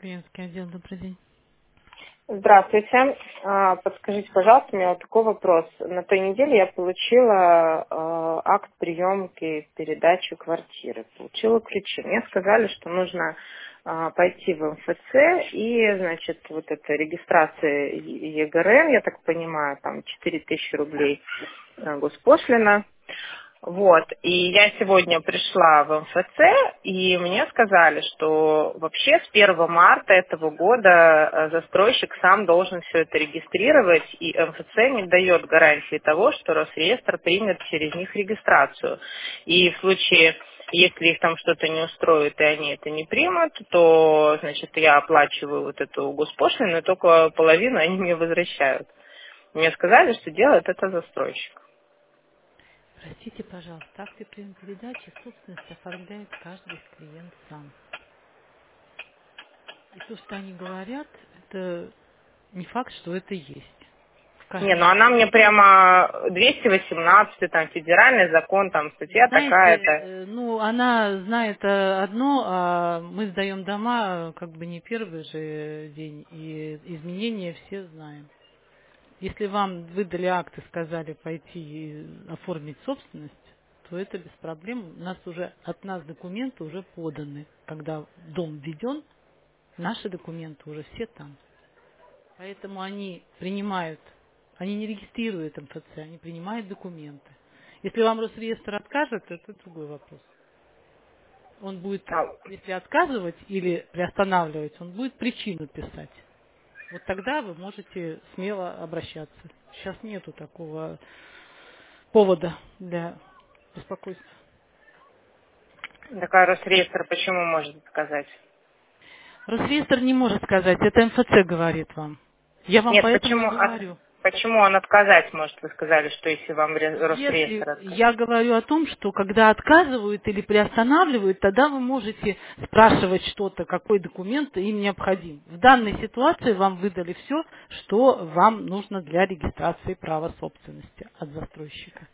Клиентский отдел, добрый день. Здравствуйте. Подскажите, пожалуйста, у меня вот такой вопрос. На той неделе я получила акт приемки передачи квартиры, получила ключи. Мне сказали, что нужно пойти в МФЦ и, значит, вот эта регистрация ЕГРН, я так понимаю, там 4000 рублей госпошлина. Вот, и я сегодня пришла в МФЦ, и мне сказали, что вообще с 1 марта этого года застройщик сам должен все это регистрировать, и МФЦ не дает гарантии того, что Росреестр примет через них регистрацию. И в случае, если их там что-то не устроит, и они это не примут, то, значит, я оплачиваю вот эту госпошлину, и только половину они мне возвращают. Мне сказали, что делает это застройщик. Простите, пожалуйста, акты прием-передачи собственность оформляет каждый клиент сам. И то, что они говорят, это не факт, что это есть. В Не, каждом ну она мне случае. прямо 218, там, федеральный закон, там, Вы статья знаете, такая-то. ну, она знает одно, а мы сдаем дома как бы не первый же день, и изменения все знаем. Если вам выдали акт и сказали пойти и оформить собственность, то это без проблем. От нас документы уже поданы. Когда дом введен, наши документы уже все там. Поэтому они не регистрируют МФЦ, они принимают документы. Если вам Росреестр откажет, это другой вопрос. Он будет, А, если отказывать или приостанавливать, он будет причину писать. Вот тогда вы можете смело обращаться. Сейчас нету такого повода для беспокойства. такая Росреестр почему может сказать? Росреестр не может сказать, это МФЦ говорит вам. Я вам Нет, поэтому и говорю. почему он отказать может? Вы сказали, что если вам Если Росреестр откажет. я говорю о том, что когда отказывают или приостанавливают, тогда вы можете спрашивать что-то, какой документ им необходим. В данной ситуации вам выдали все, что вам нужно для регистрации права собственности от застройщика.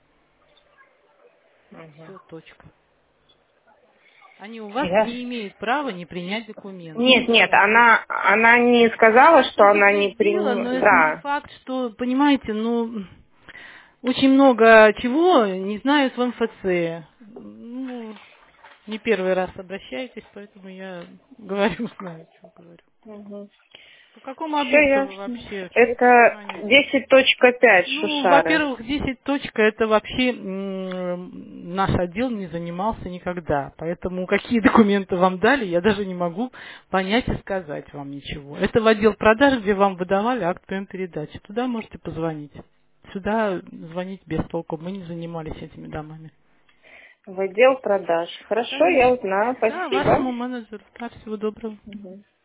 Мгм. Все, точка. Они у вас Я- не имеют права не принять документы. Нет, нет, Все. она не сказала, Она что она не предупредила, но принимает. это не Да. факт, что, понимаете, очень много чего не знают в МФЦ. Ну, не первый раз обращаетесь, поэтому я говорю, знаю, что говорю. Угу. По какому Все объекту вы ясно. вообще Это звоните? 10.5 Ну, Шушары. во-первых, 10 точка, это вообще наш отдел не занимался никогда. Поэтому какие документы вам дали, я даже не могу понять и сказать вам ничего. Это в отдел продаж, где вам выдавали акт прием передачи. Туда можете позвонить. Сюда звонить без толку. Мы не занимались этими домами. В отдел продаж. Хорошо, я Конечно. узнаю. Да, Спасибо. вашему менеджеру. Да, всего доброго. Мгм.